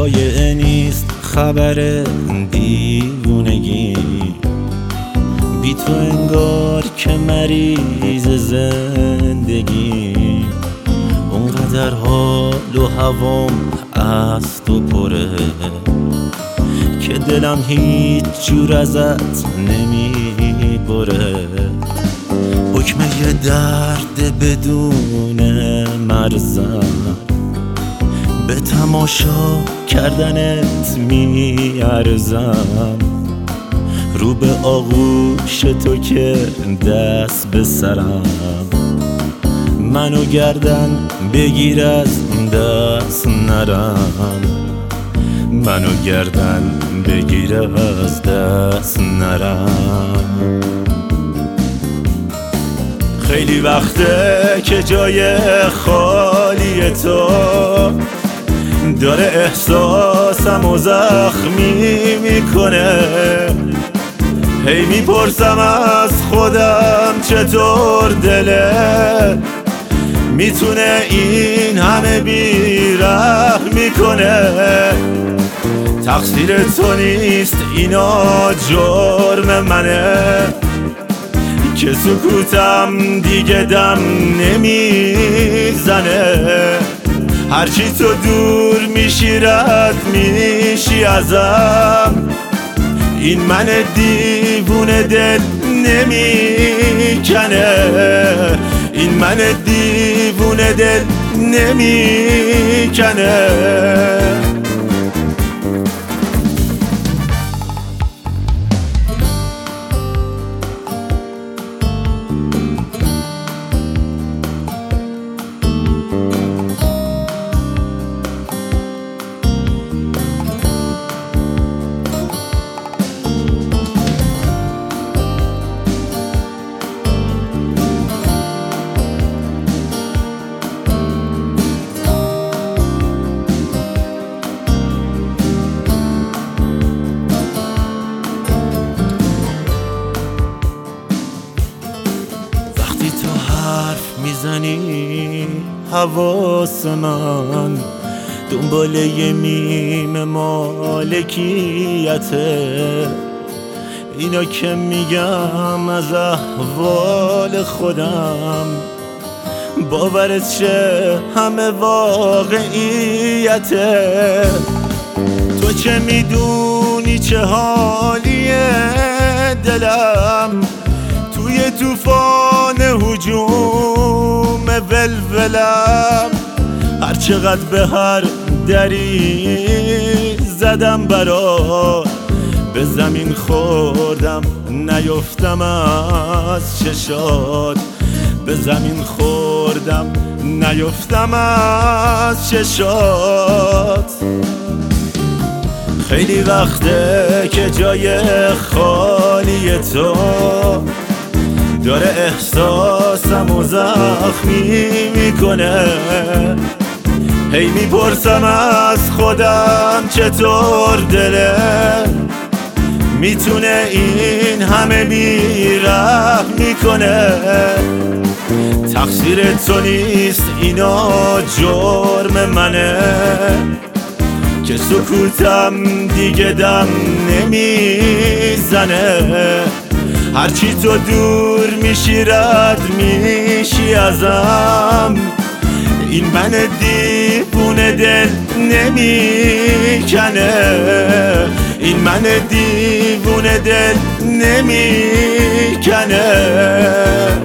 شایعه نیست خبر دیوونگی، بی تو انگار که مریض زندگی. اونقدر حال و هوام از تو پره که دلم هیچ جور ازت نمیبره. حکم یه درد بدون مرزم، به تماشا کردنت میارزم. رو به آغوش تو که دست به سرم، منو گردن بگیر از دست نرم. منو گردن بگیر از دست نرم. خیلی وقته که جای خالی تو داره احساسمو زخمی میکنه. هی میپرسم از خودم چطور دله میتونه این همه بی‌رحمی کنه. تقصیر تو نیست اینا جرم منه که سکوتم دیگه دم نمیزنه. هرچی تو دور میشی رد میشی ازم، این من دیوونه دل نمیکنه. این من دیوونه دل نمیکنه. میزنی حواس من دنبال یه میم مالکیته. اینا که میگم از احوال خودم، باورت شه همه واقعیته. تو چه میدونی چه حالیه دلم توی طوفان هجوم ولولم. هر چقدر به هر دری زدم برات، به زمین خوردم نیفتم از چشات. به زمین خوردم نیفتم از چشات. خیلی وقته که جای خالی تو داره احساسمو زخمی میکنه. هی میپرسم از خودم چطور دله میتونه این همه بی‌رحمی کنه. تقصیر تو نیست اینا جرم منه که سکوتم دیگه دم نمیزنه. هرچی تو دور میشی رد میشی ازم، این من دیوونه دل نمیکنه. این من دیوونه دل نمیکنه.